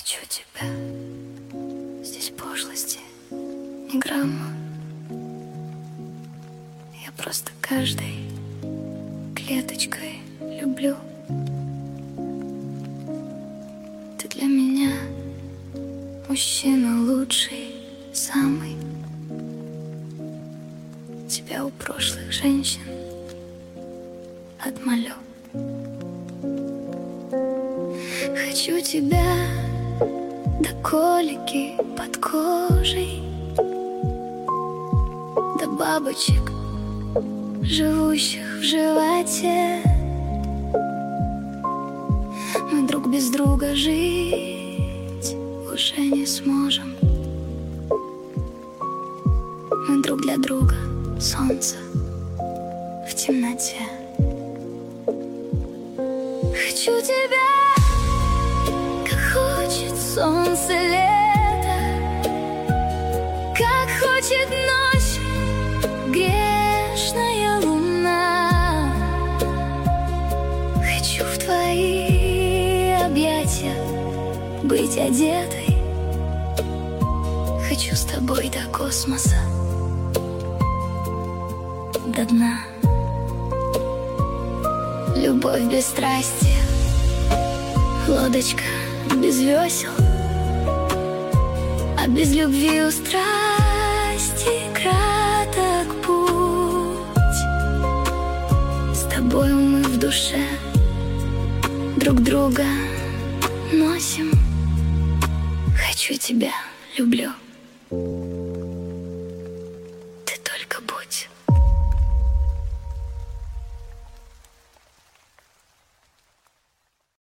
Хочу тебя, здесь пошлости ни грамма. Я просто каждой клеточкой люблю. Ты для меня мужчина лучший, самый. Тебя у прошлых женщин отмолю. Хочу тебя до колики под кожей, до бабочек, живущих в животе. Мы друг без друга жить уже не сможем. Мы друг для друга солнце в темноте. Хочу тебя, как хочет солнце лето, как хочет ночь грешная луна. Хочу в твои объятия быть одетой. Хочу с тобой до космоса, до дна. Любовь без страсти, лодочка без весел, а без любви у страсти краток путь. С тобой мы в душе друг друга носим. Хочу тебя, люблю.